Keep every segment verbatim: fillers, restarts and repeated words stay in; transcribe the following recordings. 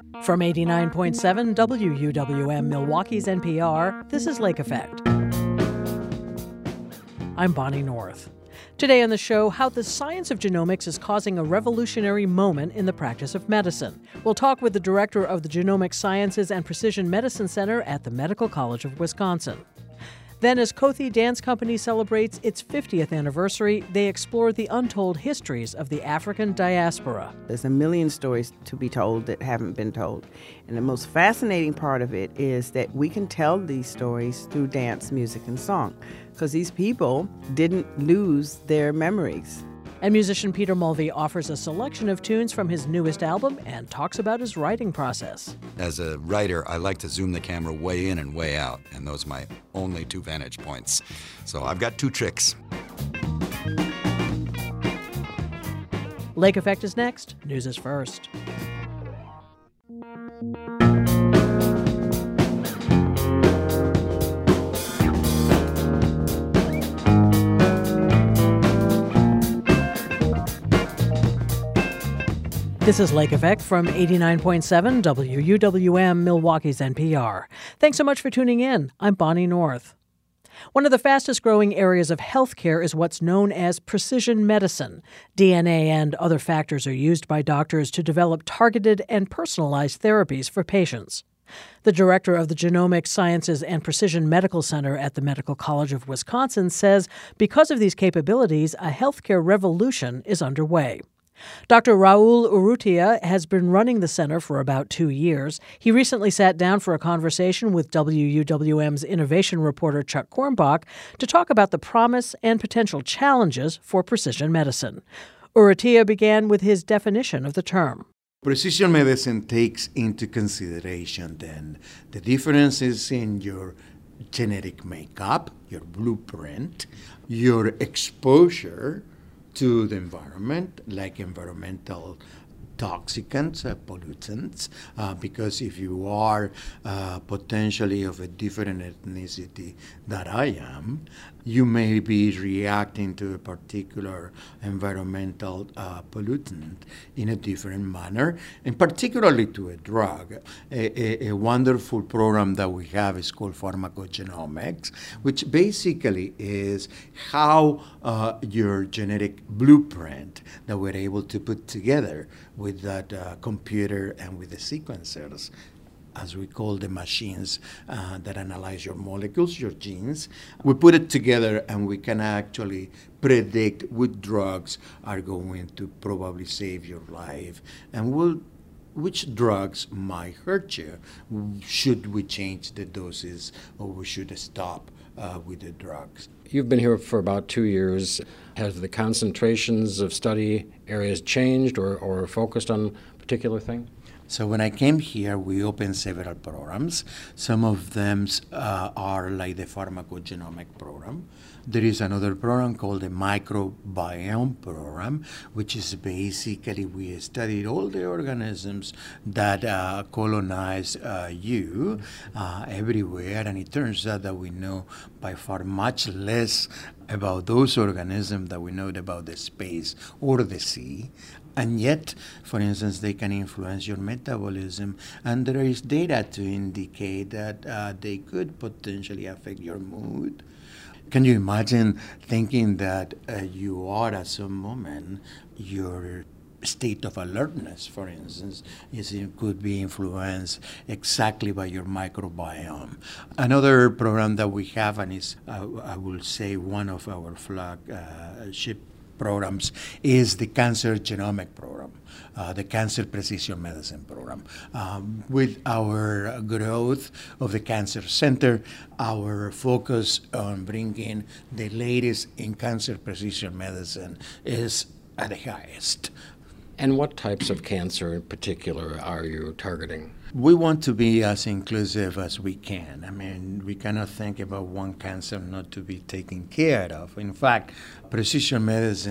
From eighty-nine point seven W U W M, Milwaukee's N P R, this is Lake Effect. I'm Bonnie North. Today on the show, how the science of genomics is causing a revolutionary moment in the practice of medicine. We'll talk with the director of the Genomic Sciences and Precision Medicine Center at the Medical College of Wisconsin. Then, as Kothi Dance Company celebrates its fiftieth anniversary, they explore the untold histories of the African diaspora. There's a million stories to be told that haven't been told. And the most fascinating part of it is that we can tell these stories through dance, music, and song, because these people didn't lose their memories. And musician Peter Mulvey offers a selection of tunes from his newest album and talks about his writing process. As a writer, I like to zoom the camera way in and way out, and those are my only two vantage points. So I've got two tricks. Lake Effect is next. News is first. This is Lake Effect from eighty-nine point seven W U W M, Milwaukee's N P R. Thanks so much for tuning in. I'm Bonnie North. One of the fastest growing areas of healthcare is what's known as precision medicine. D N A and other factors are used by doctors to develop targeted and personalized therapies for patients. The director of the Genomic Sciences and Precision Medical Center at the Medical College of Wisconsin says because of these capabilities, a healthcare revolution is underway. Doctor Raul Urrutia has been running the center for about two years. He recently sat down for a conversation with W U W M's innovation reporter Chuck Kornbach to talk about the promise and potential challenges for precision medicine. Urrutia began with his definition of the term. Precision medicine takes into consideration then the differences in your genetic makeup, your blueprint, your exposure to the environment, like environmental toxicants, uh, pollutants, uh, because if you are uh, potentially of a different ethnicity that I am, you may be reacting to a particular environmental uh, pollutant in a different manner, and particularly to a drug. A, a, a wonderful program that we have is called pharmacogenomics, which basically is how uh, your genetic blueprint that we're able to put together with that uh, computer and with the sequencers, as we call the machines uh, that analyze your molecules, your genes. We put it together and we can actually predict which drugs are going to probably save your life and will, which drugs might hurt you. Should we change the doses or we should stop uh, with the drugs? You've been here for about two years. Has the concentrations of study areas changed or, or focused on a particular thing? So when I came here, we opened several programs. Some of them uh, are like the pharmacogenomic program. There is another program called the microbiome program, which is basically we studied all the organisms that uh, colonize uh, you uh, everywhere, and it turns out that we know by far much less about those organisms than we know about the space or the sea. And yet, for instance, they can influence your metabolism, and there is data to indicate that uh, they could potentially affect your mood. Can you imagine thinking that uh, you are at some moment, your state of alertness, for instance, is it could be influenced exactly by your microbiome. Another program that we have, and is, uh, I will say, one of our flagship programs, is the Cancer Genomic Program, uh, the Cancer Precision Medicine Program. Um, with our growth of the Cancer Center, our focus on bringing the latest in cancer precision medicine is at the highest. And what types of cancer in particular are you targeting? We want to be as inclusive as we can. I mean, we cannot think about one cancer not to be taken care of. In fact, precision medicine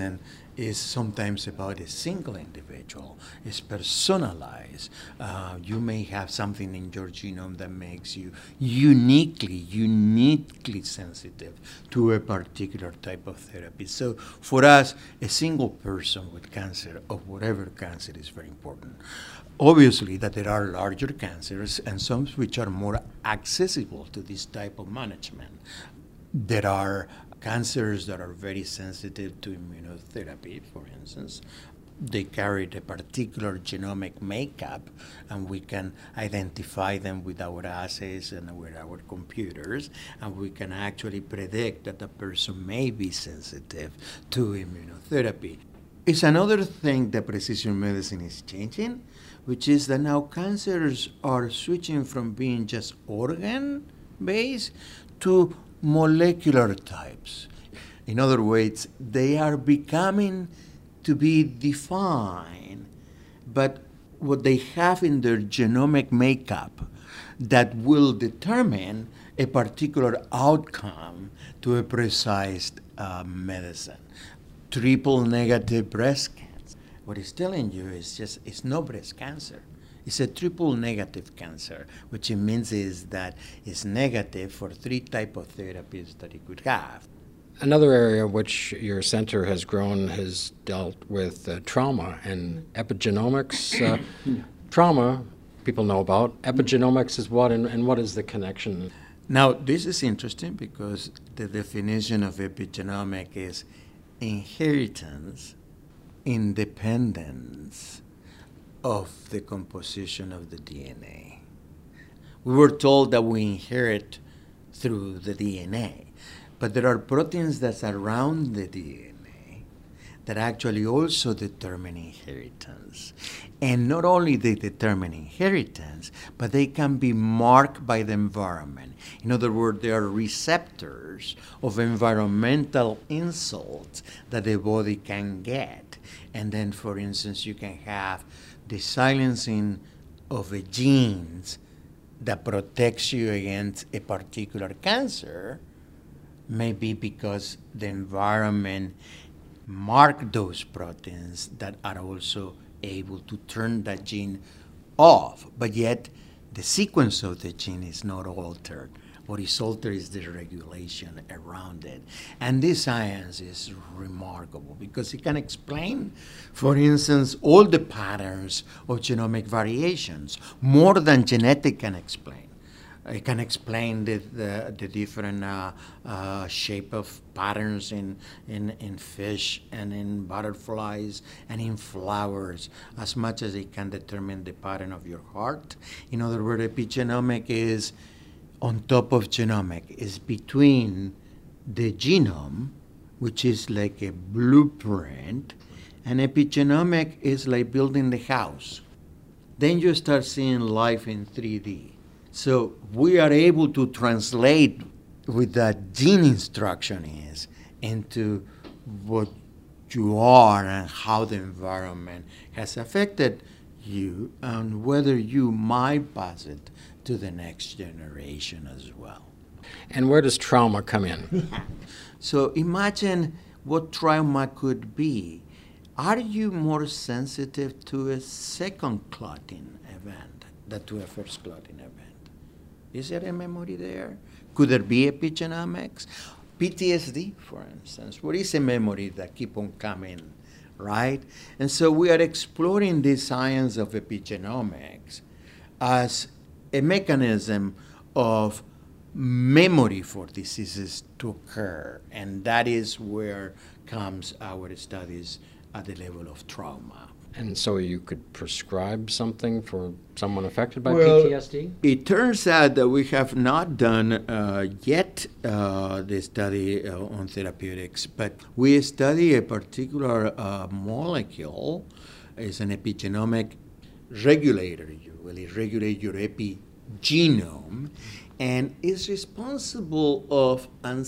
is sometimes about a single individual. It's personalized. Uh, you may have something in your genome that makes you uniquely, uniquely sensitive to a particular type of therapy. So for us, a single person with cancer, of whatever cancer, is very important. Obviously that there are larger cancers and some which are more accessible to this type of management. There are cancers that are very sensitive to immunotherapy, for instance. They carry a particular genomic makeup, and we can identify them with our assays and with our computers, and we can actually predict that a person may be sensitive to immunotherapy. It's another thing that precision medicine is changing, which is that now cancers are switching from being just organ-based to molecular types. In other words, they are becoming to be defined, but what they have in their genomic makeup that will determine a particular outcome to a precise uh, medicine. Triple negative breast cancer. What it's telling you is just, it's no breast cancer. It's a triple negative cancer, which it means is that it's negative for three types of therapies that it could have. Another area which your center has grown has dealt with uh, trauma and epigenomics. Uh, trauma, people know about. Epigenomics is what, and, and what is the connection? Now, this is interesting because the definition of epigenomic is inheritance, independence of the composition of the D N A. We were told that we inherit through the D N A, but there are proteins that surround the D N A that actually also determine inheritance. And not only they determine inheritance, but they can be marked by the environment. In other words, they are receptors of environmental insults that the body can get. And then, for instance, you can have the silencing of a genes that protects you against a particular cancer, maybe because the environment mark those proteins that are also able to turn that gene off, but yet the sequence of the gene is not altered. What is altered is the regulation around it. And this science is remarkable because it can explain, for instance, all the patterns of genomic variations, more than genetic can explain. It can explain the, the, the different uh, uh, shape of patterns in, in, in fish and in butterflies and in flowers as much as it can determine the pattern of your heart. In other words, epigenomic is on top of genomic, is between the genome, which is like a blueprint, and epigenomic is like building the house. Then you start seeing life in three D. So we are able to translate what that gene instruction is into what you are and how the environment has affected you and whether you might pass it to the next generation as well. And where does trauma come in? So imagine what trauma could be. Are you more sensitive to a second clotting event than to a first clotting event? Is there a memory there? Could there be epigenomics? P T S D, for instance. What is a memory that keep on coming, right? And so we are exploring the science of epigenomics as a mechanism of memory for diseases to occur. And that is where comes our studies at the level of trauma. And so you could prescribe something for someone affected by well, P T S D? It turns out that we have not done uh, yet uh, the study uh, on therapeutics, but we study a particular uh, molecule. It's an epigenomic regulator. You really regulate your epigenome, and is responsible of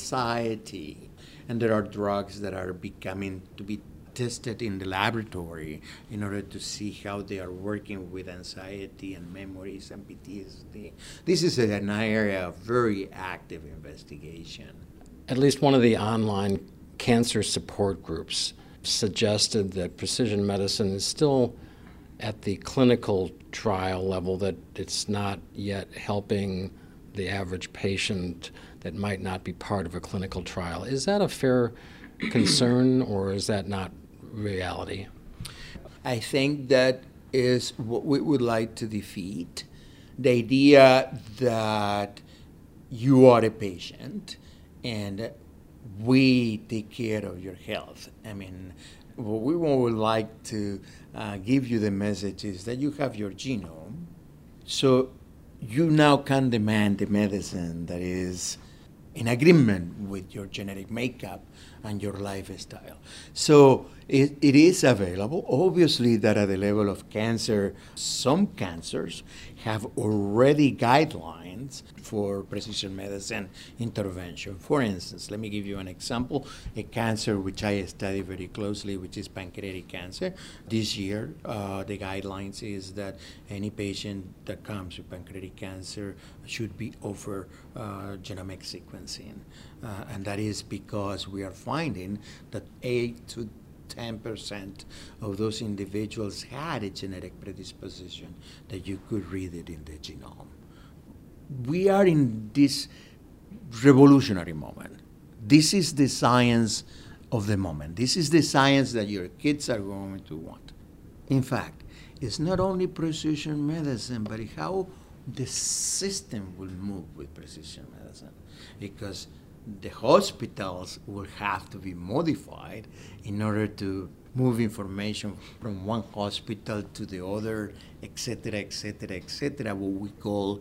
anxiety. And there are drugs that are becoming to be tested in the laboratory in order to see how they are working with anxiety and memories and P T S D. This is an area of very active investigation. At least one of the online cancer support groups suggested that precision medicine is still at the clinical trial level, that it's not yet helping the average patient that might not be part of a clinical trial. Is that a fair concern, or is that not reality? I think that is what we would like to defeat. The idea that you are a patient and we take care of your health. I mean, what we would like to uh, give you the message is that you have your genome, so you now can demand a medicine that is in agreement with your genetic makeup and your lifestyle. So it, it is available. Obviously, that at the level of cancer, some cancers have already guidelines for precision medicine intervention. For instance, let me give you an example, a cancer which I study very closely, which is pancreatic cancer. This year, uh, the guidelines is that any patient that comes with pancreatic cancer should be offered uh, genomic sequencing. Uh, and that is because we are finding that eight to ten percent of those individuals had a genetic predisposition that you could read it in the genome. We are in this revolutionary moment. This is the science of the moment. This is the science that your kids are going to want. In fact, it's not only precision medicine, but how the system will move with precision medicine, because the hospitals will have to be modified in order to move information from one hospital to the other, et cetera, et cetera, et cetera, what we call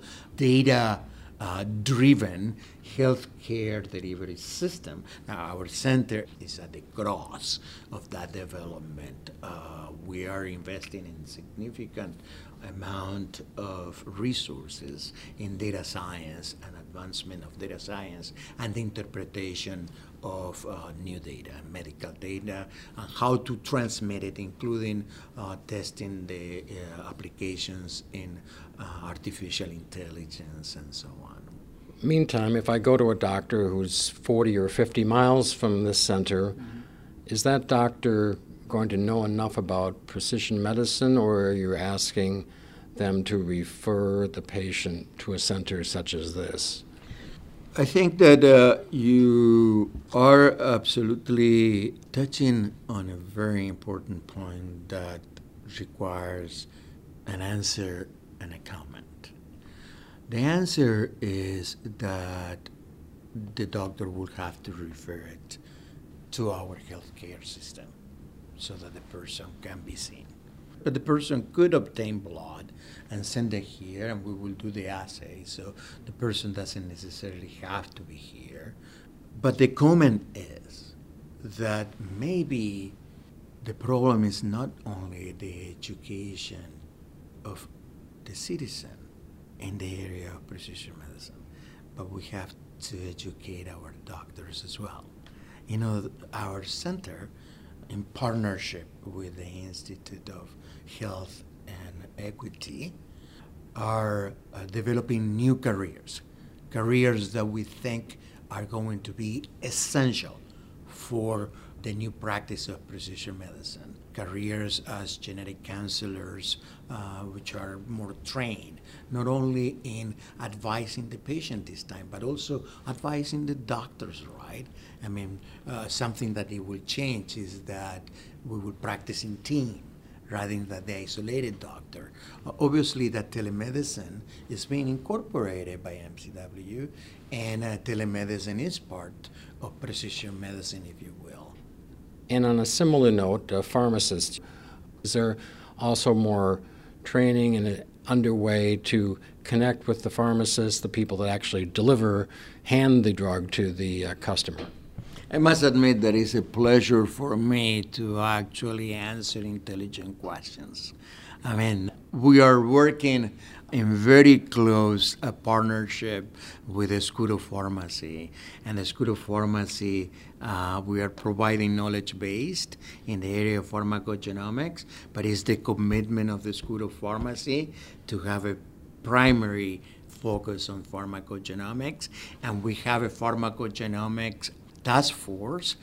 data-driven uh, healthcare delivery system. Now, our center is at the cross of that development. Uh, we are investing in significant amount of resources in data science and advancement of data science and the interpretation of uh, new data, medical data, and how to transmit it, including uh, testing the uh, applications in uh, artificial intelligence and so on. Meantime, if I go to a doctor who's forty or fifty miles from this center, mm-hmm. is that doctor going to know enough about precision medicine, or are you asking them to refer the patient to a center such as this? I think that uh, you are absolutely touching on a very important point that requires an answer and a comment. The answer is that the doctor will have to refer it to our healthcare system so that the person can be seen. But the person could obtain blood and send it here, and we will do the assay, so the person doesn't necessarily have to be here. But the comment is that maybe the problem is not only the education of the citizen in the area of precision medicine, but we have to educate our doctors as well. You know, our center, in partnership with the Institute of Health and Equity, are uh, developing new careers, careers that we think are going to be essential for the new practice of precision medicine. Careers as genetic counselors, uh, which are more trained, not only in advising the patient this time, but also advising the doctors, right? I mean, uh, something that it will change is that we will practice in team rather than the isolated doctor. Uh, obviously, that telemedicine is being incorporated by M C W, and uh, telemedicine is part of precision medicine, if you will. And on a similar note, uh, pharmacists, is there also more training and uh, underway to connect with the pharmacists, the people that actually deliver, hand the drug to the uh, customer? I must admit that it's a pleasure for me to actually answer intelligent questions. I mean, we are working in very close uh, partnership with the School of Pharmacy. And the School of Pharmacy, uh, we are providing knowledge-based in the area of pharmacogenomics, but it's the commitment of the School of Pharmacy to have a primary focus on pharmacogenomics. And we have a pharmacogenomics task force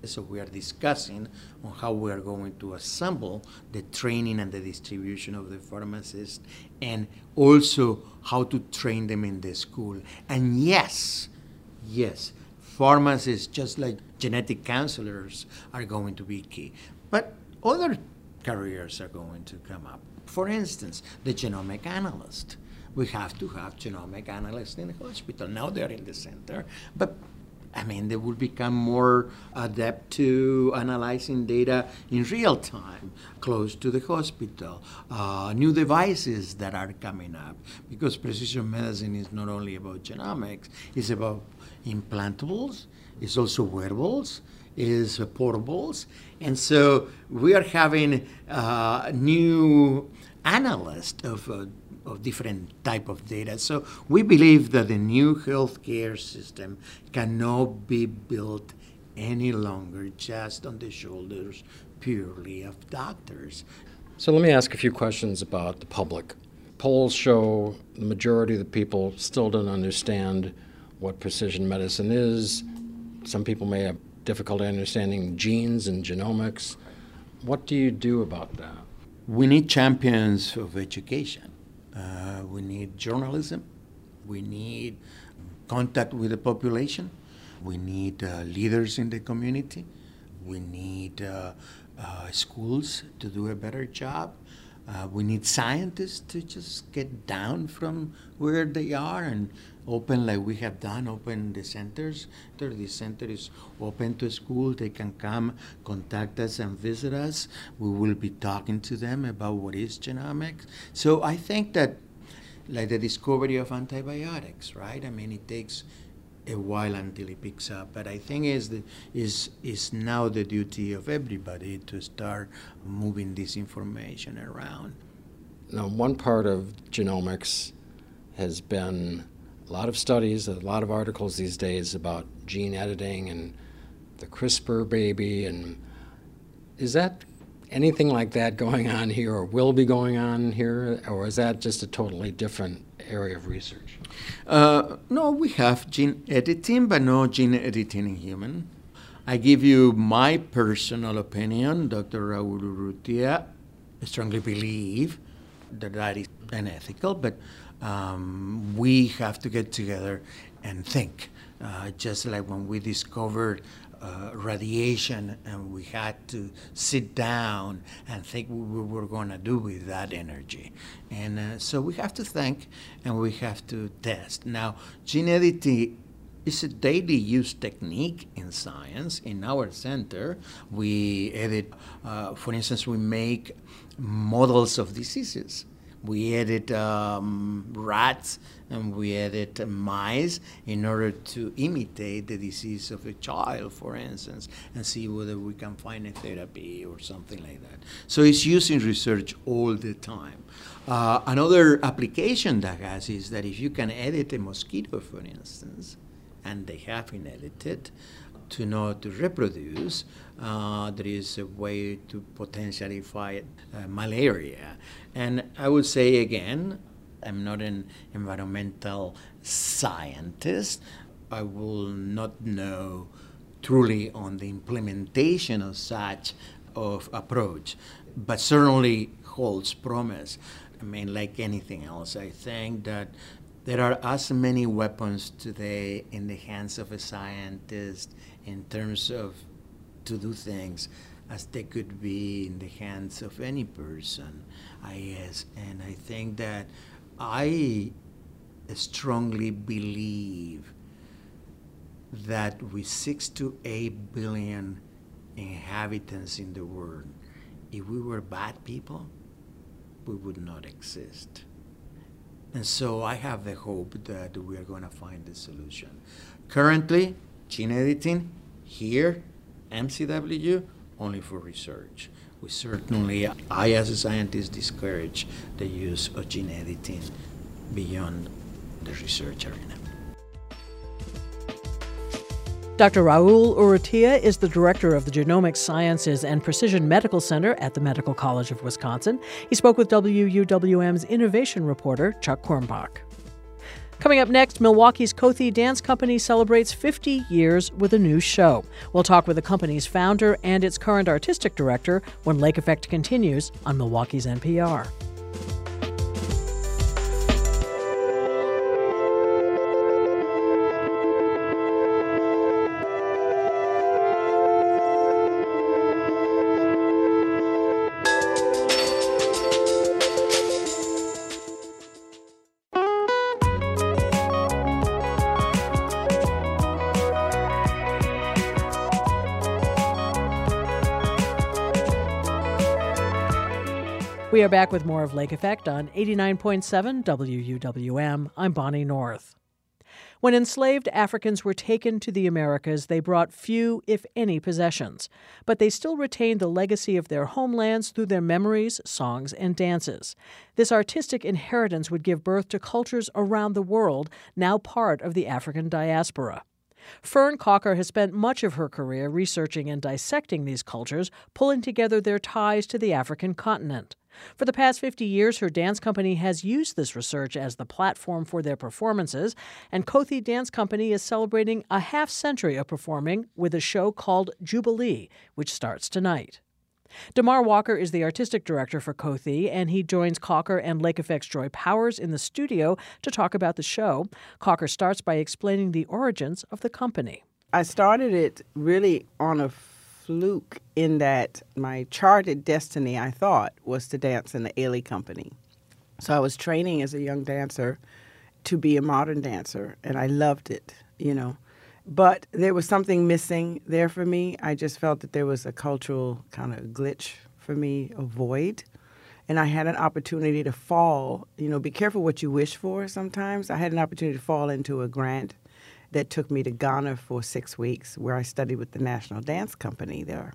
So we are discussing on how we are going to assemble the training and the distribution of the pharmacists, and also how to train them in the school. And yes, yes, pharmacists, just like genetic counselors, are going to be key. But other careers are going to come up. For instance, the genomic analyst. We have to have genomic analysts in the hospital. Now they're in the center, but I mean, they will become more adept to analyzing data in real time, close to the hospital. Uh, new devices that are coming up, because precision medicine is not only about genomics, it's about implantables, it's also wearables, is uh, portables. And so we are having uh, new analysts of uh, of different type of data. So we believe that the new healthcare system cannot be built any longer just on the shoulders purely of doctors. So let me ask a few questions about the public. Polls show the majority of the people still don't understand what precision medicine is. Some people may have difficulty understanding genes and genomics. What do you do about that? We need champions of education. Uh, we need journalism. We need contact with the population. We need uh, leaders in the community. We need uh, uh, schools to do a better job. Uh, we need scientists to just get down from where they are and open, like we have done, open the centers. The center is open to school. They can come, contact us, and visit us. We will be talking to them about what is genomics. So I think that, like the discovery of antibiotics, right? I mean, it takes a while until it picks up, but I think is the, is is now the duty of everybody to start moving this information around. Now, one part of genomics has been a lot of studies, a lot of articles these days about gene editing and the CRISPR baby, and is that anything like that going on here, or will be going on here, or is that just a totally different area of research? Uh, no, we have gene editing, but no gene editing in human. I give you my personal opinion. Doctor Raul Urrutia strongly believe that that is unethical, but um, we have to get together and think. Uh, just like when we discovered uh, radiation, and we had to sit down and think what we were going to do with that energy. And uh, so we have to think, and we have to test. Now, gene editing is a daily use technique in science. In our center, we edit, uh, for instance, we make models of diseases. We edit um, rats and we edit mice in order to imitate the disease of a child, for instance, and see whether we can find a therapy or something like that. So it's used in research all the time. Uh, another application that has is that if you can edit a mosquito, for instance, and they have been edited to know to reproduce, uh, there is a way to potentially fight uh, malaria. And I would say again, I'm not an environmental scientist. I will not know truly on the implementation of such of approach, but certainly holds promise. I mean, like anything else, I think that there are as many weapons today in the hands of a scientist in terms of to do things as they could be in the hands of any person, I guess. And I think that I strongly believe that with six to eight billion inhabitants in the world, if we were bad people, we would not exist. And so I have the hope that we are going to find the solution. Currently, gene editing here, M C W, only for research. We certainly, I as a scientist, discourage the use of gene editing beyond the research arena. Doctor Raul Urrutia is the director of the Genomic Sciences and Precision Medical Center at the Medical College of Wisconsin. He spoke with W U W M's innovation reporter, Chuck Kornbach. Coming up next, Milwaukee's Kothi Dance Company celebrates fifty years with a new show. We'll talk with the company's founder and its current artistic director when Lake Effect continues on Milwaukee's N P R. We are back with more of Lake Effect on eighty-nine point seven W U W M. I'm Bonnie North. When enslaved Africans were taken to the Americas, they brought few, if any, possessions, but they still retained the legacy of their homelands through their memories, songs, and dances. This artistic inheritance would give birth to cultures around the world, now part of the African diaspora. Fern Cocker has spent much of her career researching and dissecting these cultures, pulling together their ties to the African continent. For the past fifty years, her dance company has used this research as the platform for their performances, and Kothi Dance Company is celebrating a half century of performing with a show called Jubilee, which starts tonight. Damar Walker is the artistic director for Kothi, and he joins Cocker and Lake Effect's Joy Powers in the studio to talk about the show. Cocker starts by explaining the origins of the company. I started it really on a fluke in that my charted destiny, I thought, was to dance in the Ailey Company. So I was training as a young dancer to be a modern dancer, and I loved it, you know. But there was something missing there for me. I just felt that there was a cultural kind of glitch for me, a void. And I had an opportunity to fall, you know, be careful what you wish for sometimes. I had an opportunity to fall into a grant that took me to Ghana for six weeks, where I studied with the National Dance Company there.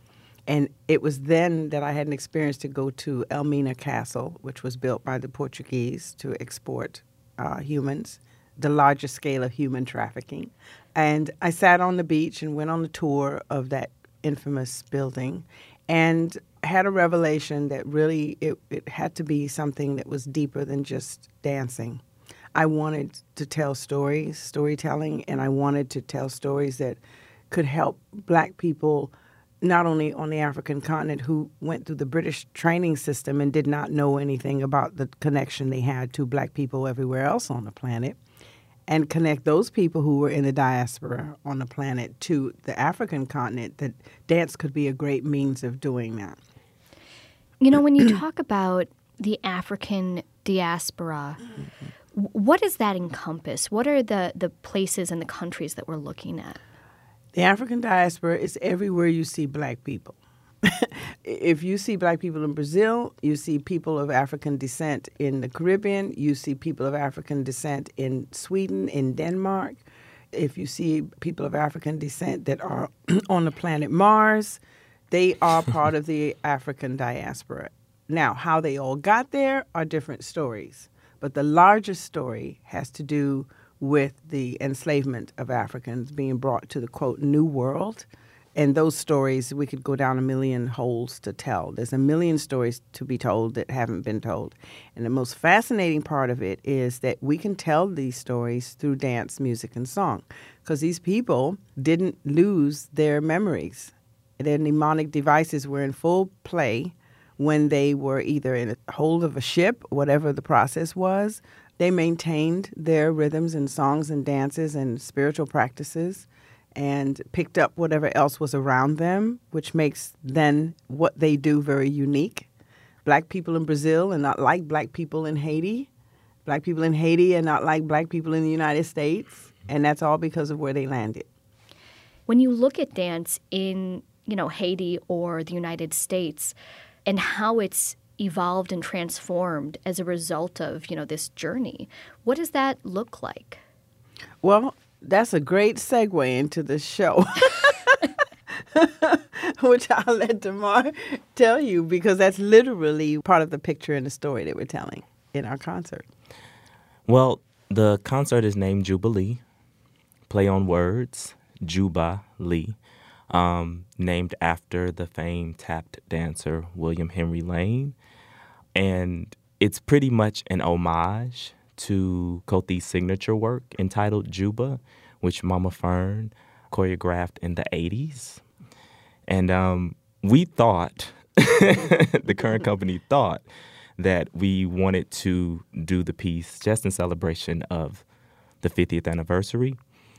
And it was then that I had an experience to go to Elmina Castle, which was built by the Portuguese to export uh, humans, the largest scale of human trafficking. And I sat on the beach and went on a tour of that infamous building and had a revelation that really it, it had to be something that was deeper than just dancing. I wanted to tell stories, storytelling, and I wanted to tell stories that could help black people, not only on the African continent, who went through the British training system and did not know anything about the connection they had to black people everywhere else on the planet, and connect those people who were in the diaspora on the planet to the African continent, that dance could be a great means of doing that. You know, when you talk about the African diaspora, mm-hmm. what does that encompass? What are the, the places and the countries that we're looking at? The African diaspora is everywhere you see black people. If you see black people in Brazil, you see people of African descent in the Caribbean, you see people of African descent in Sweden, in Denmark. If you see people of African descent that are on the planet Mars, they are part of the African diaspora. Now, how they all got there are different stories. But the largest story has to do with the enslavement of Africans being brought to the, quote, New World. And those stories, we could go down a million holes to tell. There's a million stories to be told that haven't been told. And the most fascinating part of it is that we can tell these stories through dance, music, and song. Because these people didn't lose their memories. Their mnemonic devices were in full play when they were either in a hold of a ship, whatever the process was. They maintained their rhythms and songs and dances and spiritual practices and picked up whatever else was around them, which makes then what they do very unique. Black people in Brazil are not like black people in Haiti. Black people in Haiti are not like black people in the United States, and that's all because of where they landed. When you look at dance in, you know, Haiti or the United States and how it's evolved and transformed as a result of, you know, this journey, what does that look like? Well, that's a great segue into the show, which I'll let Damar tell you, because that's literally part of the picture and the story that we're telling in our concert. Well, the concert is named Jubilee, play on words, Juba Lee, um, named after the famed tap dancer William Henry Lane. And it's pretty much an homage to Koti's signature work entitled Juba, which Mama Fern choreographed in the eighties. And um, we thought, the current company thought, that we wanted to do the piece just in celebration of the fiftieth anniversary,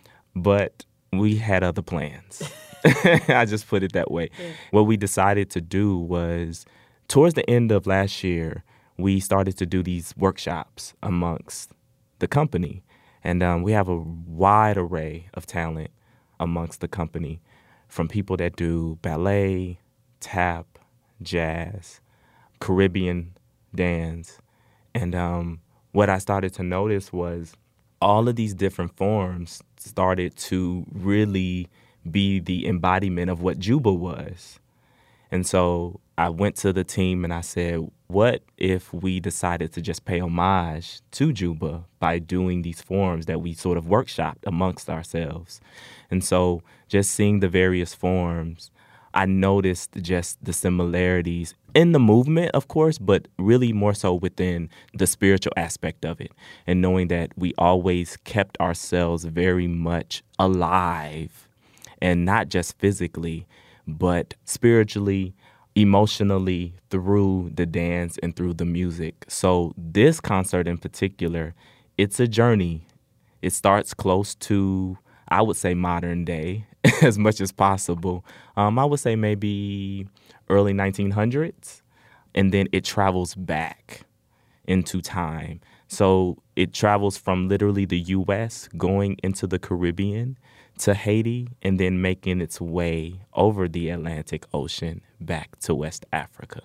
but we had other plans. I just put it that way. Yeah. What we decided to do was, towards the end of last year, we started to do these workshops amongst the company. And um, we have a wide array of talent amongst the company, from people that do ballet, tap, jazz, Caribbean dance. And um, what I started to notice was all of these different forms started to really be the embodiment of what Juba was. And so I went to the team and I said, what if we decided to just pay homage to Juba by doing these forms that we sort of workshopped amongst ourselves? And so just seeing the various forms, I noticed just the similarities in the movement, of course, but really more so within the spiritual aspect of it, and knowing that we always kept ourselves very much alive, and not just physically, but spiritually, emotionally, through the dance and through the music. So this concert in particular, it's a journey. It starts close to, I would say, modern day as much as possible. Um, I would say maybe early nineteen hundreds, and then it travels back into time. So it travels from literally the U S going into the Caribbean to Haiti, and then making its way over the Atlantic Ocean back to West Africa.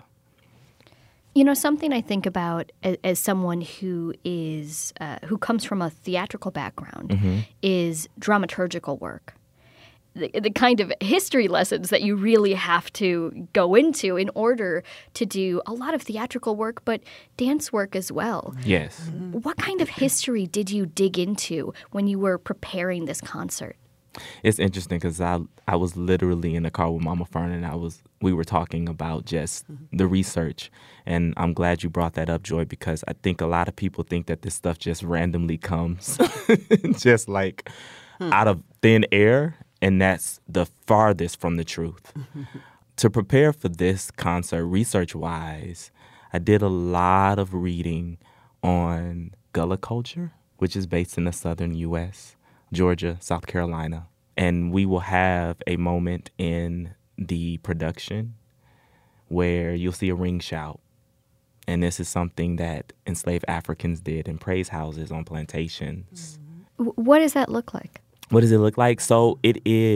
You know, something I think about as, as someone who is uh, who comes from a theatrical background mm-hmm. is dramaturgical work. The, the kind of history lessons that you really have to go into in order to do a lot of theatrical work, but dance work as well. Yes. Mm-hmm. What kind of history did you dig into when you were preparing this concert? It's interesting because I I was literally in the car with Mama Fern, and I was we were talking about just mm-hmm. the research, and I'm glad you brought that up, Joy, because I think a lot of people think that this stuff just randomly comes, just like hmm. out of thin air, and that's the farthest from the truth. To prepare for this concert, research-wise, I did a lot of reading on Gullah culture, which is based in the southern U S, Georgia, South Carolina. And we will have a moment in the production where you'll see a ring shout. And this is something that enslaved Africans did in praise houses on plantations. Mm-hmm. What does that look like? What does it look like? So it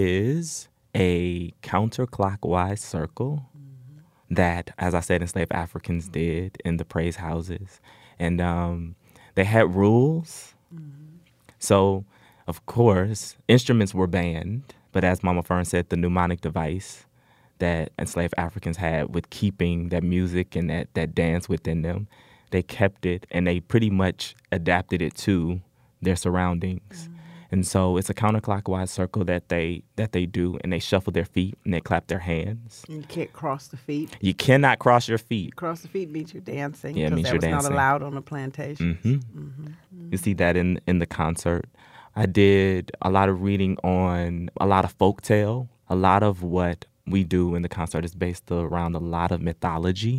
is a counterclockwise circle mm-hmm. that, as I said, enslaved Africans did in the praise houses. And um, they had rules. Mm-hmm. So of course, instruments were banned, but as Mama Fern said, the mnemonic device that enslaved Africans had with keeping that music and that, that dance within them, they kept it, and they pretty much adapted it to their surroundings. Mm-hmm. And so it's a counterclockwise circle that they that they do, and they shuffle their feet and they clap their hands. And you can't cross the feet. You cannot cross your feet. Cross the feet means you're dancing. Yeah, it means that you're was dancing. Not allowed on the plantation. Mm-hmm. Mm-hmm. Mm-hmm. You see that in, in the concert. I did a lot of reading on a lot of folktale. A lot of what we do in the concert is based around a lot of mythology,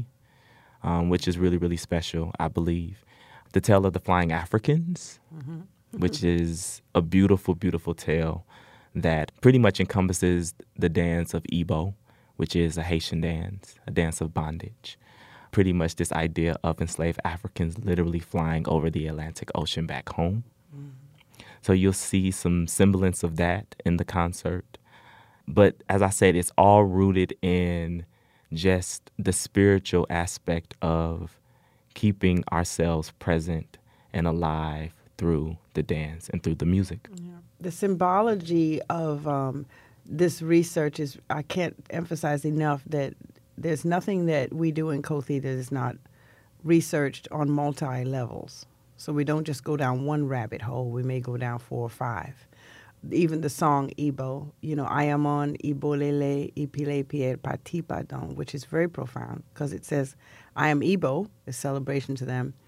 um, which is really, really special, I believe. The Tale of the Flying Africans, mm-hmm. which is a beautiful, beautiful tale that pretty much encompasses the dance of Igbo, which is a Haitian dance, a dance of bondage. Pretty much this idea of enslaved Africans literally flying over the Atlantic Ocean back home. Mm-hmm. So you'll see some semblance of that in the concert. But as I said, it's all rooted in just the spiritual aspect of keeping ourselves present and alive through the dance and through the music. Yeah. The symbology of um, this research is, I can't emphasize enough that there's nothing that we do in Kothi that is not researched on multi-levels. So we don't just go down one rabbit hole. We may go down four or five. Even the song Igbo, you know, I am on Ibolele Ipile Pierre Patipadon, which is very profound because it says, I am Igbo, a celebration to them,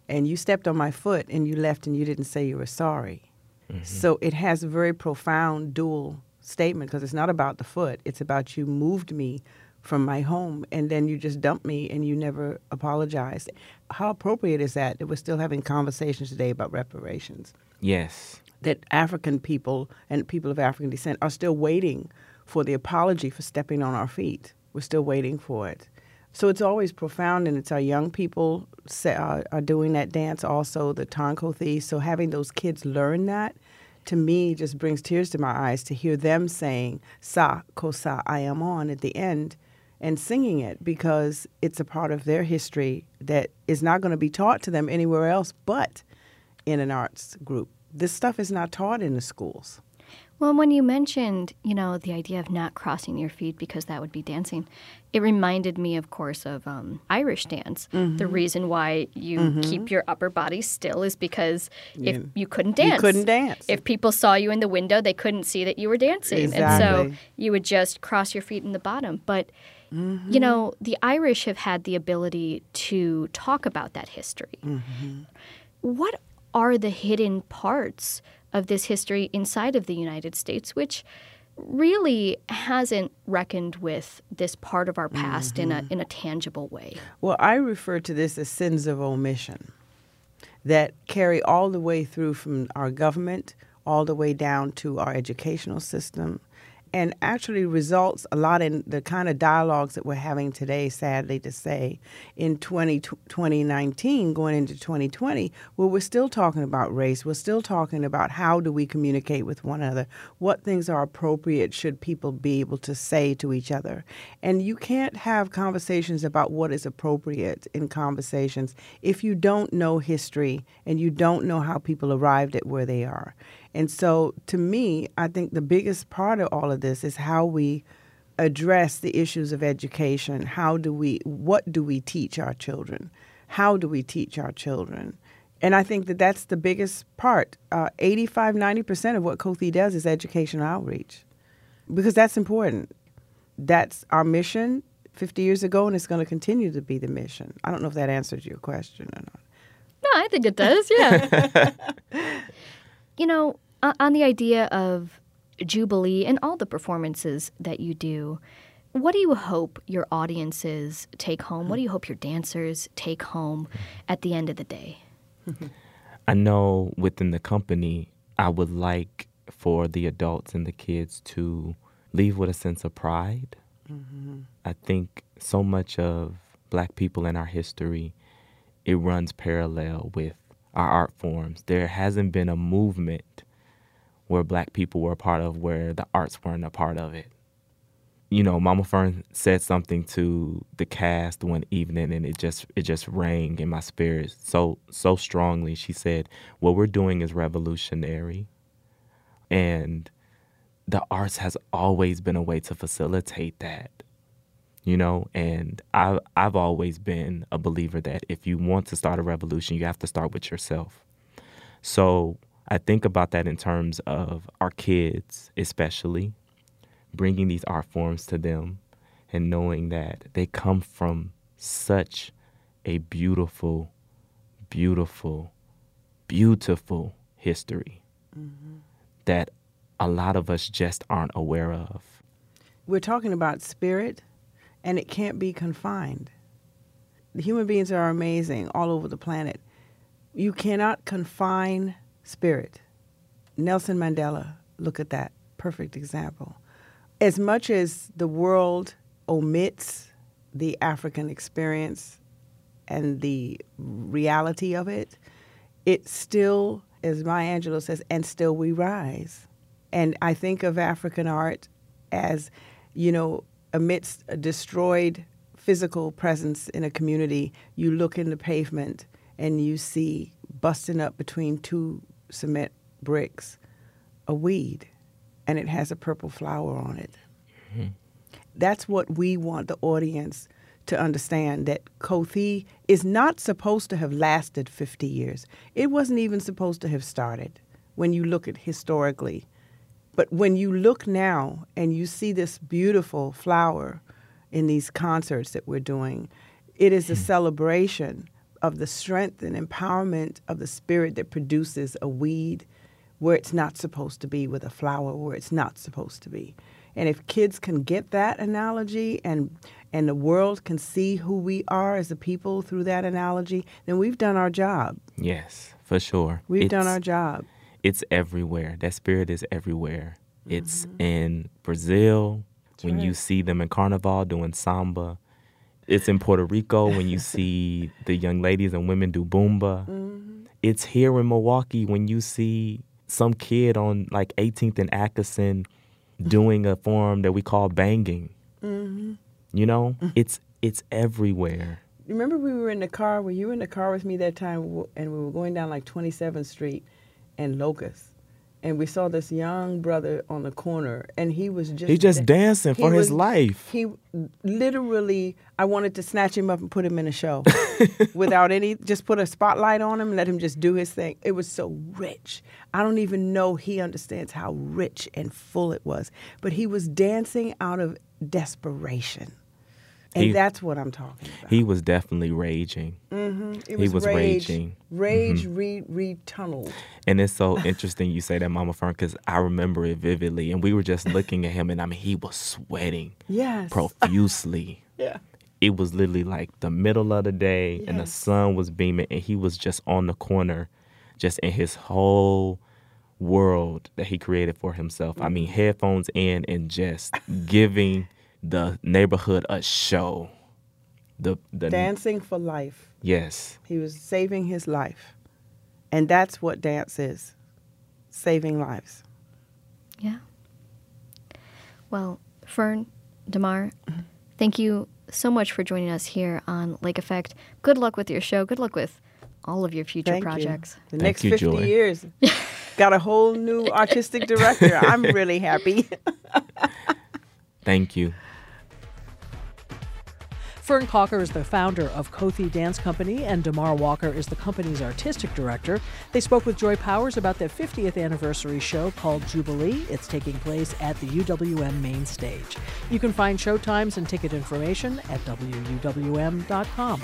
and you stepped on my foot and you left and you didn't say you were sorry. Mm-hmm. So it has a very profound dual statement because it's not about the foot. It's about you moved me from my home and then you just dumped me and you never apologized. How appropriate is that that we're still having conversations today about reparations? Yes. That African people and people of African descent are still waiting for the apology for stepping on our feet. We're still waiting for it. So it's always profound, and it's our young people say, uh, are doing that dance also, the Tonkothi. So having those kids learn that, to me, just brings tears to my eyes to hear them saying, Sa, Kosa, I am on at the end, and singing it because it's a part of their history that is not going to be taught to them anywhere else but in an arts group. This stuff is not taught in the schools. Well, when you mentioned, you know, the idea of not crossing your feet because that would be dancing, it reminded me, of course, of um, Irish dance. Mm-hmm. The reason why you mm-hmm. keep your upper body still is because if yeah. you couldn't dance. You couldn't dance. If people saw you in the window, they couldn't see that you were dancing. Exactly. And so you would just cross your feet in the bottom. But, mm-hmm. you know, the Irish have had the ability to talk about that history. Mm-hmm. What are the hidden parts of this history inside of the United States, which really hasn't reckoned with this part of our past mm-hmm. in a in a tangible way? Well, I refer to this as sins of omission that carry all the way through from our government, all the way down to our educational system, and actually results a lot in the kind of dialogues that we're having today, sadly to say, in twenty nineteen, going into twenty twenty, where we're still talking about race. We're still talking about how do we communicate with one another, what things are appropriate should people be able to say to each other. And you can't have conversations about what is appropriate in conversations if you don't know history and you don't know how people arrived at where they are. And so, to me, I think the biggest part of all of this is how we address the issues of education. How do we, what do we teach our children? How do we teach our children? And I think that that's the biggest part. Uh, eighty-five, ninety percent of what Kothi does is educational outreach because that's important. That's our mission fifty years ago, and it's going to continue to be the mission. I don't know if that answers your question or not. No, I think it does, yeah. You know, on the idea of Jubilee and all the performances that you do, what do you hope your audiences take home? What do you hope your dancers take home at the end of the day? I know within the company, I would like for the adults and the kids to leave with a sense of pride. Mm-hmm. I think so much of Black people in our history, it runs parallel with our art forms. There hasn't been a movement where Black people were a part of where the arts weren't a part of it. You know, Mama Fern said something to the cast one evening, and it just it just rang in my spirit so so strongly. She said, "What we're doing is revolutionary, and the arts has always been a way to facilitate that." You know, and I, I've always been a believer that if you want to start a revolution, you have to start with yourself. So I think about that in terms of our kids, especially, bringing these art forms to them and knowing that they come from such a beautiful, beautiful, beautiful history mm-hmm. that a lot of us just aren't aware of. We're talking about spirit. And it can't be confined. The human beings are amazing all over the planet. You cannot confine spirit. Nelson Mandela, look at that, perfect example. As much as the world omits the African experience and the reality of it, it still, as Maya Angelou says, and still we rise. And I think of African art as, you know, amidst a destroyed physical presence in a community, you look in the pavement and you see busting up between two cement bricks a weed, and it has a purple flower on it. Mm-hmm. That's what we want the audience to understand, that Kothi is not supposed to have lasted fifty years. It wasn't even supposed to have started when you look at historically. But when you look now and you see this beautiful flower in these concerts that we're doing, it is a celebration of the strength and empowerment of the spirit that produces a weed where it's not supposed to be, with a flower where it's not supposed to be. And if kids can get that analogy and and the world can see who we are as a people through that analogy, then we've done our job. Yes, for sure. We've It's- done our job. It's everywhere. That spirit is everywhere. It's in Brazil when you right. see them in Carnival doing samba. It's in Puerto Rico when you see the young ladies and women do boomba. It's here in Milwaukee when you see some kid on like eighteenth and Atkinson doing a form that we call banging. You know, it's it's everywhere. Remember we were in the car, were you in the car with me that time, w- and we were going down like twenty-seventh Street and Locust, and we saw this young brother on the corner, and he was just... He just da- dancing he for his was- life. He literally, I wanted to snatch him up and put him in a show without any, just put a spotlight on him and let him just do his thing. It was so rich. I don't even know he understands how rich and full it was, but he was dancing out of desperation. And He- that's what I'm talking about. He was definitely raging. It he was rage, raging. Rage re re-tunneled. And it's so interesting you say that, Mama Fern, because I remember it vividly. And we were just looking at him, and I mean, he was sweating Yes. profusely. Yeah. It was literally like the middle of the day, and the Yes. sun was beaming, and he was just on the corner, just in his whole world that he created for himself. I mean, headphones in and just giving the neighborhood a show. The the Dancing for life. Yes. He was saving his life. And that's what dance is. Saving lives. Yeah. Well, Fern, Damar, thank you so much for joining us here on Lake Effect. Good luck with your show. Good luck with all of your future Thank projects. you. The Thank next you, fifty Joy. years. Got a whole new artistic director. I'm really happy. Thank you. Fern Calker is the founder of Kothi Dance Company, and Damar Walker is the company's artistic director. They spoke with Joy Powers about their fiftieth anniversary show called Jubilee. It's taking place at the U W M main stage. You can find show times and ticket information at W U W M dot com.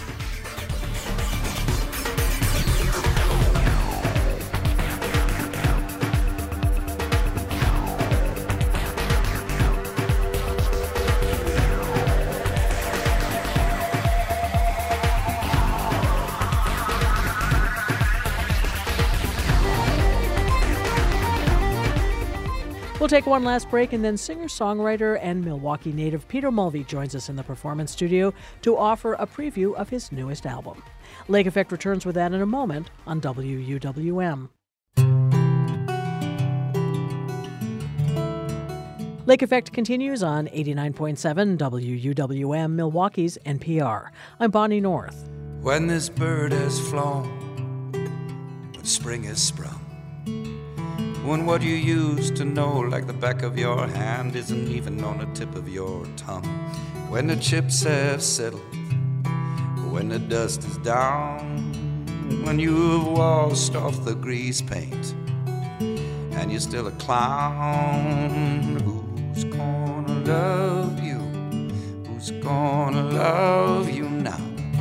We'll take one last break, and then singer-songwriter and Milwaukee native Peter Mulvey joins us in the performance studio to offer a preview of his newest album. Lake Effect returns with that in a moment on W U W M. Lake Effect continues on eighty-nine point seven W U W M, Milwaukee's N P R. I'm Bonnie North. When this bird has flown, when spring has sprung, when what you used to know like the back of your hand isn't even on the tip of your tongue, when the chips have settled, when the dust is down, when you have washed off the grease paint and you're still a clown, who's gonna love you? Who's gonna love you now?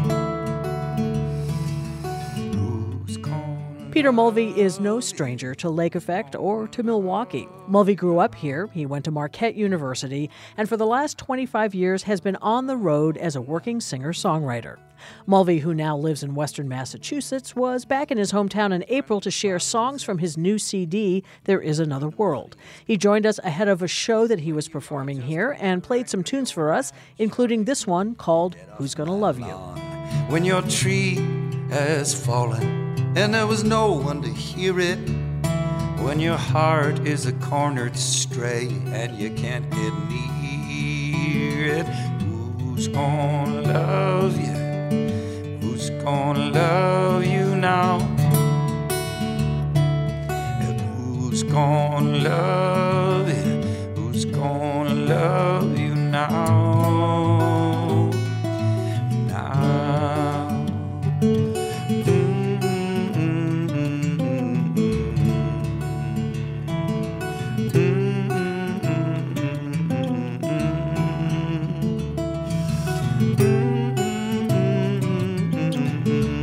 Peter Mulvey is no stranger to Lake Effect or to Milwaukee. Mulvey grew up here, he went to Marquette University, and for the last twenty-five years has been on the road as a working singer-songwriter. Mulvey, who now lives in Western Massachusetts, was back in his hometown in April to share songs from his new C D, There Is Another World. He joined us ahead of a show that he was performing here and played some tunes for us, including this one called Who's Gonna Love You? When your tree has fallen and there was no one to hear it, when your heart is a cornered stray and you can't get near it, who's gonna love you? Who's gonna love you now? And who's gonna love you? Who's gonna love you now? Now. Mm-hmm.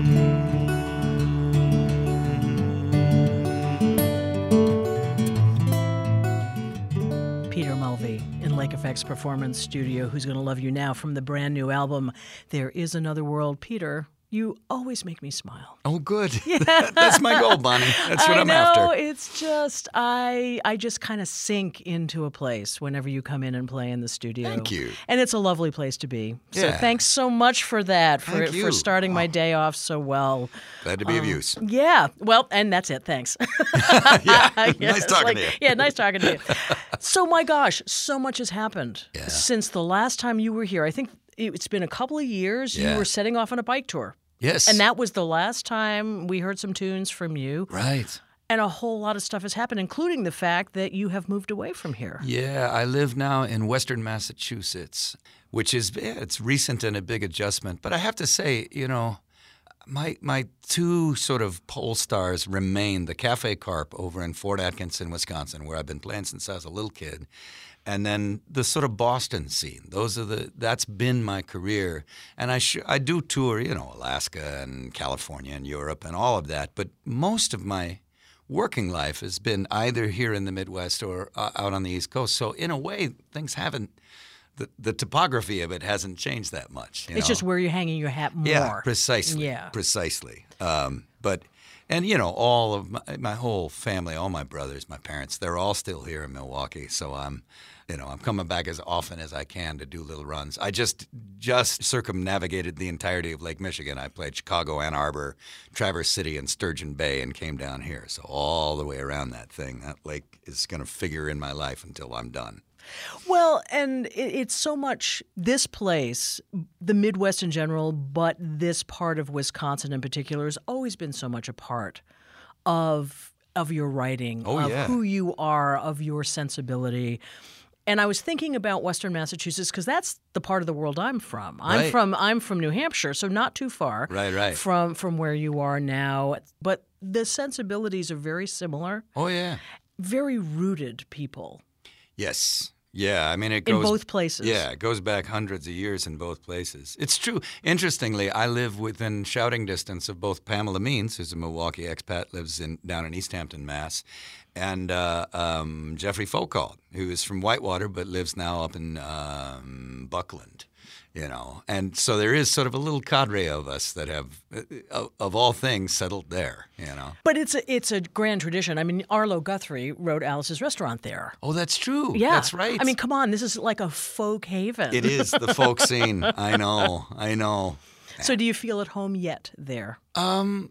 in Lake Effect's performance studio, Who's Gonna Love You Now, from the brand new album, There Is Another World. Peter, you always make me smile. Oh, good. Yeah. That's my goal, Bonnie. That's what I I'm know, after. It's just, I I just kind of sink into a place whenever you come in and play in the studio. Thank you. And it's a lovely place to be. So Yeah. thanks so much for that, for, Thank you. for starting my Oh. day off so well. Glad to be of Um, use. Yeah. Well, and that's it. Thanks. Yeah. Yeah, Nice it's talking like- to you. Yeah, nice talking to you. So, my gosh, so much has happened Yeah. since the last time you were here. I think it's been a couple of years. Yeah. You were setting off on a bike tour. Yes. And that was the last time we heard some tunes from you. Right. And a whole lot of stuff has happened, including the fact that you have moved away from here. Yeah, I live now in Western Massachusetts, which is, yeah, it's recent and a big adjustment. But I have to say, you know, my my two sort of pole stars remain the Cafe Carp over in Fort Atkinson, Wisconsin, where I've been playing since I was a little kid, and then the sort of Boston scene. Those are the that's been my career, and I sh- I do tour, you know, Alaska and California and Europe and all of that. But most of my working life has been either here in the Midwest or uh, out on the East Coast. So in a way, things haven't. The, the topography of it hasn't changed that much. You It's know? just where you're hanging your hat more. Yeah, precisely. Yeah. Precisely. Um, but, and you know, all of my, my whole family, all my brothers, my parents, they're all still here in Milwaukee. So I'm, you know, I'm coming back as often as I can to do little runs. I just, just circumnavigated the entirety of Lake Michigan. I played Chicago, Ann Arbor, Traverse City, and Sturgeon Bay, and came down here. So all the way around that thing, that lake is going to figure in my life until I'm done. Well, and it, it's so much this place, the Midwest in general, but this part of Wisconsin in particular has always been so much a part of of your writing, Oh, of yeah. who you are, of your sensibility. And I was thinking about Western Massachusetts because that's the part of the world I'm from. I'm Right. from I'm from New Hampshire, so not too far Right, right. from from where you are now. But the sensibilities are very similar, Oh, yeah. very rooted people Yes. Yeah, I mean, it in goes both places. Yeah, it goes back hundreds of years in both places. It's true. Interestingly, I live within shouting distance of both Pamela Means, who's a Milwaukee expat, lives in down in East Hampton, Mass, and uh, um, Jeffrey Foucault, who is from Whitewater but lives now up in um, Buckland. You know, and so there is sort of a little cadre of us that have, uh, of, of all things, settled there. You know. But it's a it's a grand tradition. I mean, Arlo Guthrie wrote Alice's Restaurant there. Oh, that's true. Yeah, That's right. I mean, come on, this is like a folk haven. it is the folk scene. I know. I know. So, do you feel at home yet there? Um,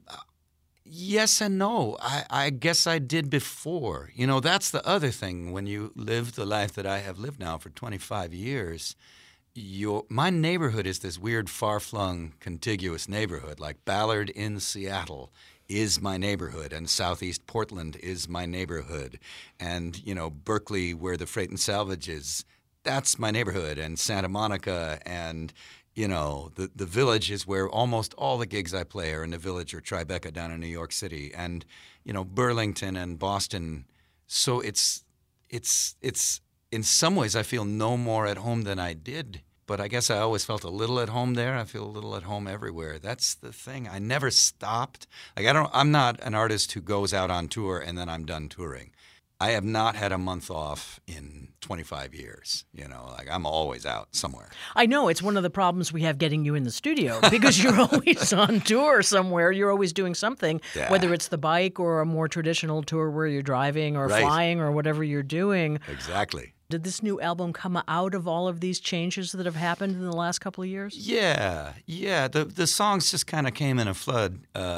yes and no. I, I guess I did before. You know, that's the other thing. When you live the life that I have lived now for twenty-five years, your my neighborhood is this weird, far-flung, contiguous neighborhood. Like Ballard in Seattle is my neighborhood, and Southeast Portland is my neighborhood, and you know, Berkeley, where the Freight and Salvage is, that's my neighborhood, and Santa Monica, and you know, the the Village is where almost all the gigs I play are in the Village or Tribeca down in New York City, and you know, Burlington and Boston. So it's it's it's in some ways I feel no more at home than I did. But I guess I always felt a little at home there. I feel a little at home everywhere. That's the thing. I never stopped. Like I don't. I'm not an artist who goes out on tour and then I'm done touring. I have not had a month off in twenty-five years. You know, like I'm always out somewhere. I know it's one of the problems we have getting you in the studio because you're always on tour somewhere. You're always doing something, Yeah. whether it's the bike or a more traditional tour where you're driving or Right. flying or whatever you're doing. Exactly. Did this new album come out of all of these changes that have happened in the last couple of years? Yeah, yeah. The the songs just kind of came in a flood,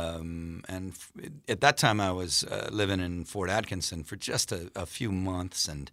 um, and f- at that time I was uh, living in Fort Atkinson for just a, a few months, and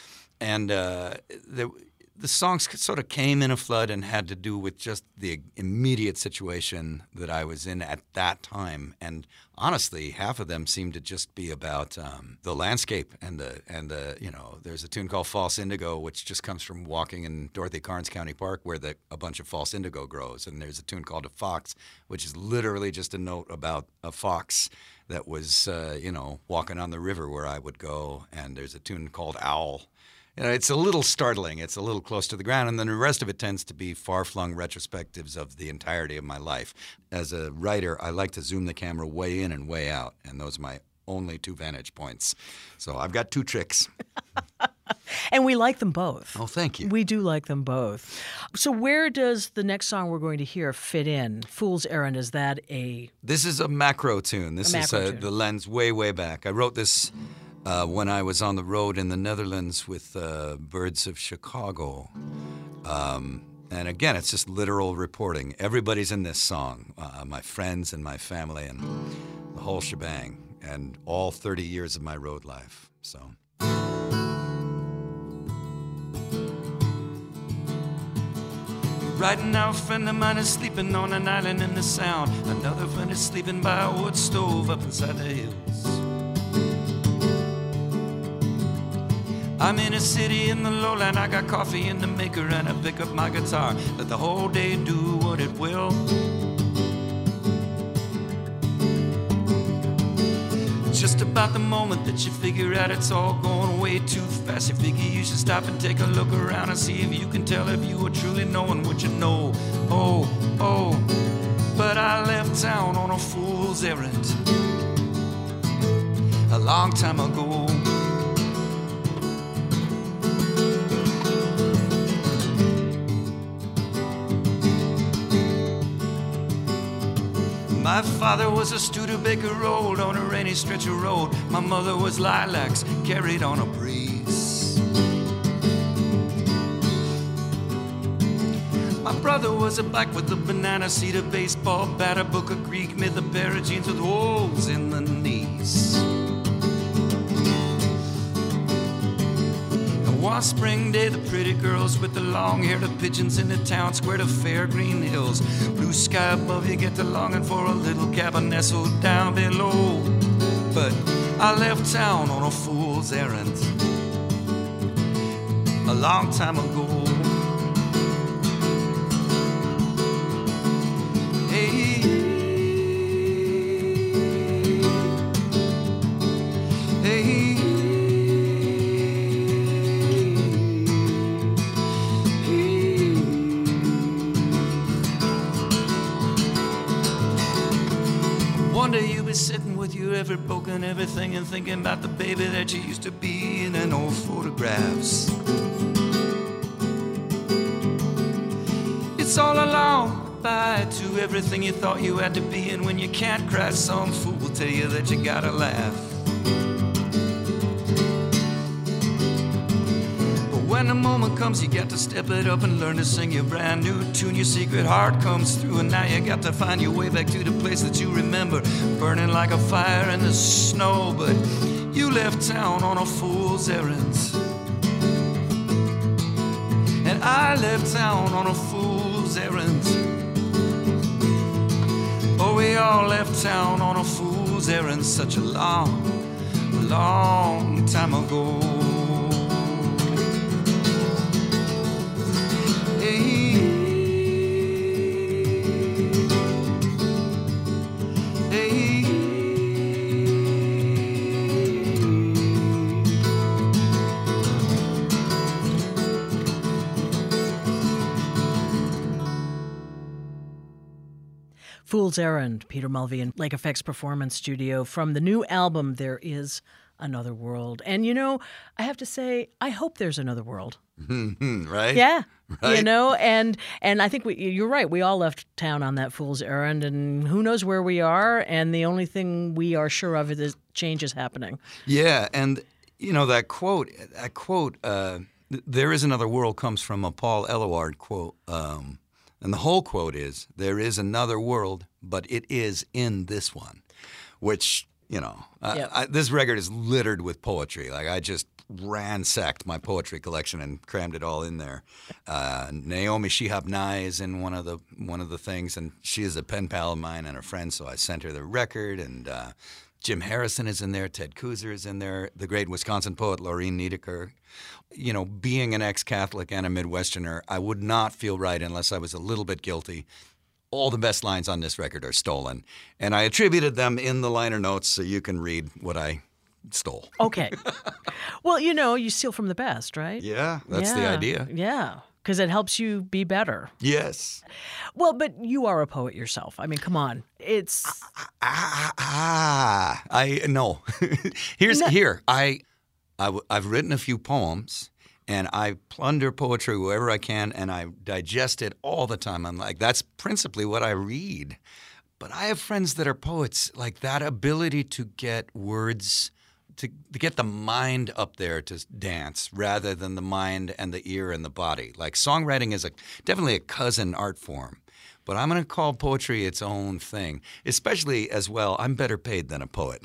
and uh, the the songs sort of came in a flood and had to do with just the immediate situation that I was in at that time. And honestly, half of them seemed to just be about um, the landscape and the and the you know. There's a tune called False Indigo, which just comes from walking in Dorothy Carnes County Park, where the a bunch of false indigo grows. And there's a tune called A Fox, which is literally just a note about a fox that was uh, you know walking on the river where I would go. And there's a tune called Owl. You know, it's a little startling. It's a little close to the ground. And then the rest of it tends to be far-flung retrospectives of the entirety of my life. As a writer, I like to zoom the camera way in and way out. And those are my only two vantage points. So I've got two tricks. And we like them both. Oh, thank you. We do like them both. So where does the next song we're going to hear fit in? Fool's Errand, is that a... This is a macro tune. This A is macro uh, tune. the lens way, way back. I wrote this uh, when I was on the road in the Netherlands with uh, Birds of Chicago. Um, and again, it's just literal reporting. Everybody's in this song, uh, my friends and my family and the whole shebang, and all thirty years of my road life. So... Right now, a friend of mine is sleeping on an island in the Sound. Another friend is sleeping by a wood stove up inside the hills. I'm in a city in the lowland. I got coffee in the maker and I pick up my guitar. Let the whole day do what it will. Just about the moment that you figure out it's all going way too fast, you figure you should stop and take a look around and see if you can tell if you are truly knowing what you know. Oh, oh, but I left town on a fool's errand a long time ago. My father was a Studebaker rolled on a rainy stretch of road. My mother was lilacs carried on a breeze. My brother was a bike with a banana seat, a baseball bat, a book of Greek myth, a pair of jeans with holes in the knees. One spring day, the pretty girls with the long hair, the pigeons in the town square, the fair green hills, blue sky above, you get to longing for a little cabin nestled down below. But I left town on a fool's errand a long time ago. Hey, hey. One day you'll be sitting with your every book and everything and thinking about the baby that you used to be in an old photographs. It's all along goodbye to everything you thought you had to be, and when you can't cry, some fool will tell you that you gotta laugh. When the moment comes, you got to step it up and learn to sing your brand new tune. Your secret heart comes through, and now you got to find your way back to the place that you remember, burning like a fire in the snow. But you left town on a fool's errand, and I left town on a fool's errand. Oh, we all left town on a fool's errand such a long, long time ago. Fool's Errand, Peter Mulvey in Lake Effect's Performance Studio. From the new album, There Is Another World. And, you know, I have to say, I hope there's another world. Right? Yeah. Right? You know, and and I think we, you're right. We all left town on that fool's errand, and who knows where we are. And the only thing we are sure of is change is happening. Yeah, and, you know, that quote, that quote, uh, There Is Another World comes from a Paul Eluard quote. Um, and the whole quote is, there is another world, but it is in this one, which, you know, Yep. I, I, this record is littered with poetry. Like, I just ransacked my poetry collection and crammed it all in there. Uh, Naomi Shihab Nye is in one of the one of the things, and she is a pen pal of mine and a friend, so I sent her the record. And uh, Jim Harrison is in there, Ted Kooser is in there, the great Wisconsin poet Laureen Niederker. You know, being an ex-Catholic and a Midwesterner, I would not feel right unless I was a little bit guilty. All the best lines on this record are stolen, and I attributed them in the liner notes so you can read what I stole. Okay. Well, you know, you steal from the best, right? Yeah, that's the Yeah. idea. Yeah, because it helps you be better. Yes. Well, but you are a poet yourself. I mean, come on. It's Ah, ah, I no. Here's No. here. I, I w- I've written a few poems, And I plunder poetry wherever I can, and I digest it all the time. I'm like, that's principally what I read. But I have friends that are poets, like that ability to get words, to, to get the mind up there to dance rather than the mind and the ear and the body. Like songwriting is a definitely a cousin art form. But I'm going to call poetry its own thing, especially as well. I'm better paid than a poet.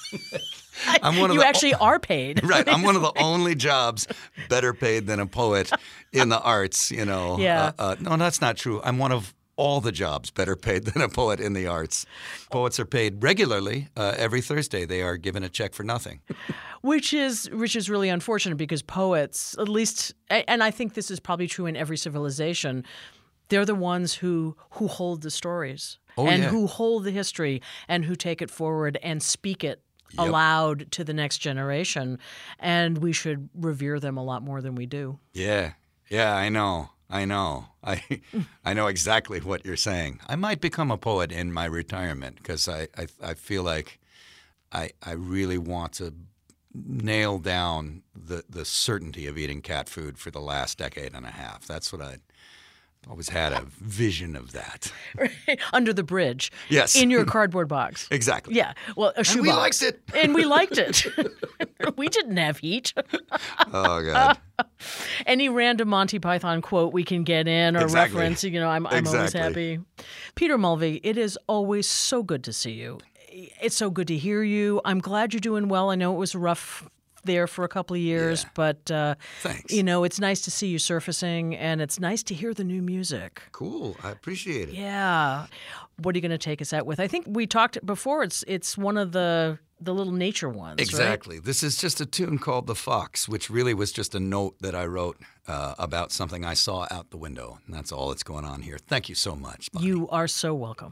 I'm one of you the, actually are paid. Right. I'm one of the only jobs better paid than a poet in the arts, you know. Yeah. Uh, uh, no, that's not true. I'm one of all the jobs better paid than a poet in the arts. Poets are paid regularly. Uh, every Thursday they are given a check for nothing. Which is which is really unfortunate because poets, at least, and I think this is probably true in every civilization, they're the ones who who hold the stories oh, and yeah. who hold the history and who take it forward and speak it Yep. aloud to the next generation. And we should revere them a lot more than we do. Yeah. Yeah, I know. I know. I I know exactly what you're saying. I might become a poet in my retirement because I, I, I feel like I I really want to nail down the, the certainty of eating cat food for the last decade and a half. That's what I always had a vision of that. Under the bridge. Yes. In your cardboard box. Exactly. Yeah. Well, a shoebox. And we liked it. And we liked it. We didn't have heat. Oh, God. Any random Monty Python quote we can get in or Exactly. reference, you know, I'm, I'm always Exactly. happy. Peter Mulvey, it is always so good to see you. It's so good to hear you. I'm glad you're doing well. I know it was rough there for a couple of years, Yeah. but uh, Thanks. you know, it's nice to see you surfacing, and it's nice to hear the new music. Cool. I appreciate it. Yeah. What are you going to take us out with? I think we talked before. It's it's one of the the little nature ones. Exactly. Right? This is just a tune called The Fox, which really was just a note that I wrote uh, about something I saw out the window. And that's all that's going on here. Thank you so much, Bonnie. You are so welcome.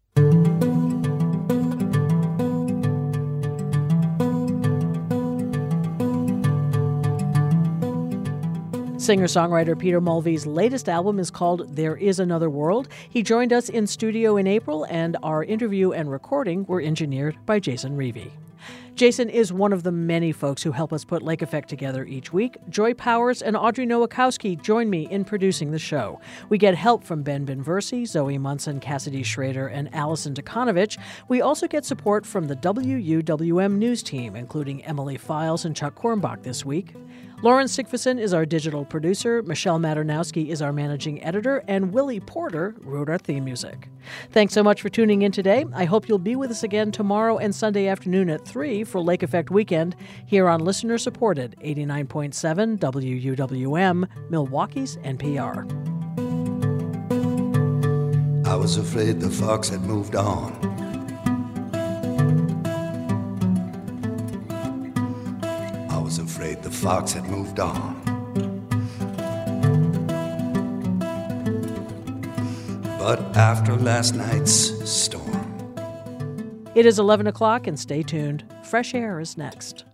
Singer-songwriter Peter Mulvey's latest album is called There Is Another World. He joined us in studio in April, and our interview and recording were engineered by Jason Reevey. Jason is one of the many folks who help us put Lake Effect together each week. Joy Powers and Audrey Nowakowski join me in producing the show. We get help from Ben Benversi, Zoe Munson, Cassidy Schrader, and Allison Dekonovich. We also get support from the W U W M news team, including Emily Files and Chuck Kornbach this week. Lauren Sigfuson is our digital producer, Michelle Maternowski is our managing editor, and Willie Porter wrote our theme music. Thanks so much for tuning in today. I hope you'll be with us again tomorrow and Sunday afternoon at three for Lake Effect Weekend here on listener-supported eighty-nine point seven W U W M, Milwaukee's N P R. I was afraid the fox had moved on. I was afraid the fox had moved on. But after last night's storm, It is eleven o'clock, and stay tuned. Fresh Air is next.